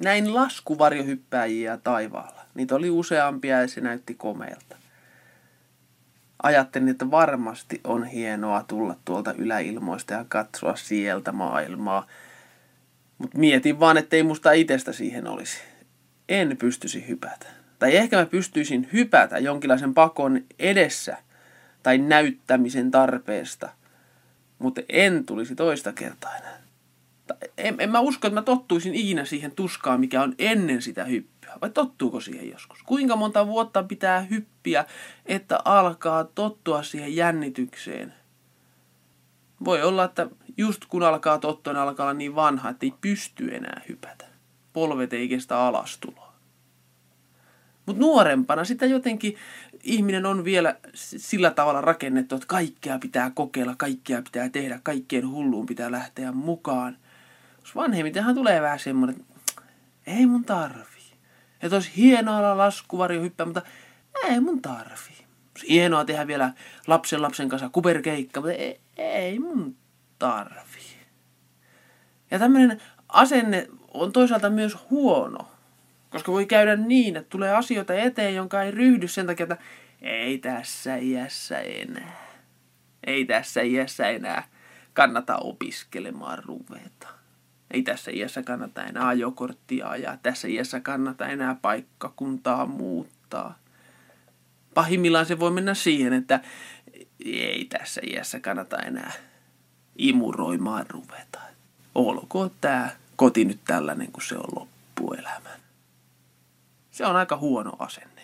näin laskuvarjohyppääjiä taivaalla. Niitä oli useampia ja se näytti komeelta. Ajattelin, että varmasti on hienoa tulla tuolta yläilmoista ja katsoa sieltä maailmaa. Mutta mietin vaan, ettei musta itsestä siihen olisi. En pystyisi hypätä. Tai ehkä mä pystyisin hypätä jonkinlaisen pakon edessä tai näyttämisen tarpeesta. Mutta en tulisi toista kertaa enää. En mä usko, että mä tottuisin ikinä siihen tuskaan, mikä on ennen sitä hyppyä. Vai tottuuko siihen joskus? Kuinka monta vuotta pitää hyppiä, että alkaa tottua siihen jännitykseen? Voi olla, että just kun alkaa tottua, niin alkaa olla niin vanha, että ei pysty enää hypätä. Polvet ei kestä alastuloa. Mutta nuorempana sitä jotenkin ihminen on vielä sillä tavalla rakennettu, että kaikkea pitää kokeilla, kaikkea pitää tehdä, kaikkeen hulluun pitää lähteä mukaan. Jos vanhemmitenhan tulee vähän semmoinen, että ei mun tarvii. Että olisi hienoa olla laskuvarjohyppää, mutta ei mun tarvii. Olisi hienoa tehdä vielä lapsen kanssa kuperkeikka, mutta ei mun tarvii. Ja tämmöinen asenne on toisaalta myös huono. Koska voi käydä niin, että tulee asioita eteen, jonka ei ryhdy sen takia, että ei tässä iässä enää. Ei tässä iässä enää kannata opiskelemaan ruveta. Ei tässä iässä kannata enää ajokorttia ajaa. Tässä iässä kannata enää paikkakuntaa muuttaa. Pahimmillaan se voi mennä siihen, että ei tässä iässä kannata enää imuroimaan ruveta. Olkoon tämä koti nyt tällainen, kun se on loppuelämän. Se on aika huono asenne.